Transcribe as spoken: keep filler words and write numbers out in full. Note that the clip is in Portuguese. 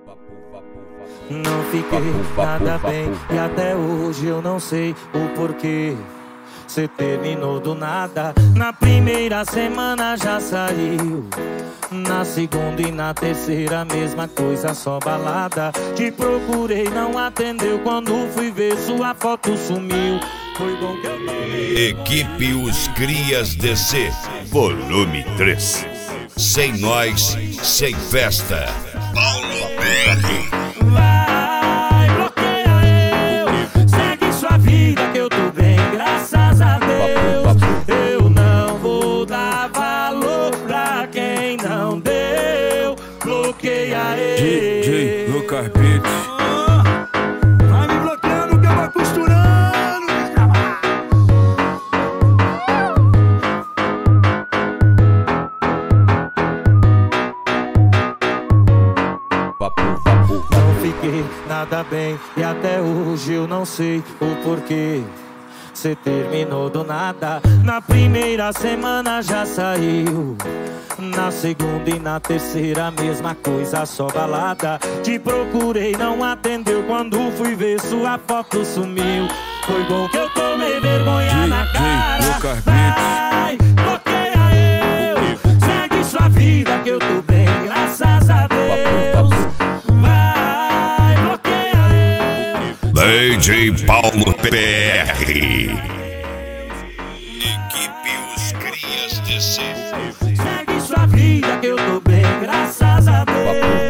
Não fiquei nada bem e até hoje eu não sei o porquê. Cê terminou do nada. Na primeira semana já saiu, na segunda e na terceira mesma coisa, só balada. Te procurei, não atendeu, quando fui ver sua foto sumiu. Foi bom que eu tomei. Equipe Os Crias D C, volume três. Sem nós, sem festa. Paulo B R. Vai, bloqueia eu, segue sua vida que eu tô bem, graças a Deus. Eu não vou dar valor pra quem não deu. Bloqueia eu. D J Lucas Beats. Vai me bloqueando que eu vou costurando. Não fiquei nada bem e até hoje eu não sei o porquê. Cê terminou do nada. Na primeira semana já saiu, na segunda e na terceira mesma coisa, só balada. Te procurei, não atendeu, quando fui ver sua foto sumiu. Foi bom que eu tomei vergonha na cara. Lucas Vai, bloqueia eu, segue sua vida que eu tô bem, graças a Deus. Vai, bloqueia eu. D J Paulo B R. Equipe Os Crias D C. Segue sua vida que eu tô bem, graças a Deus.